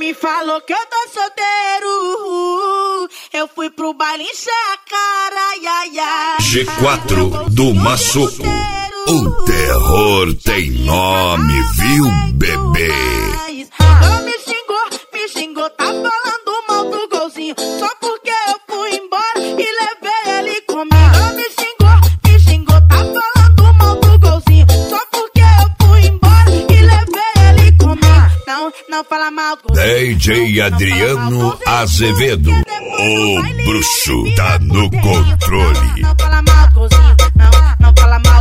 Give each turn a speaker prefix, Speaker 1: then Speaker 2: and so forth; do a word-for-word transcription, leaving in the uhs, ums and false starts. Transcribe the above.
Speaker 1: me falou que eu tô solteiro. Eu fui pro baile encher a cara, ai, ai, ai.
Speaker 2: G quatro do Maçoco. O terror tem nome, viu, bebê?
Speaker 1: Ela me xingou, me xingou, tá falando mal do golzinho. Só porque eu fui embora e levei ele comigo. Ela me xingou, me xingou, tá falando mal do golzinho. Só porque eu fui embora e levei ele comigo. Não, não fala mal do golzinho.
Speaker 2: D J Adriano Azevedo, o bruxo tá no controle.
Speaker 1: Não fala mal do golzinho, não, não fala mal.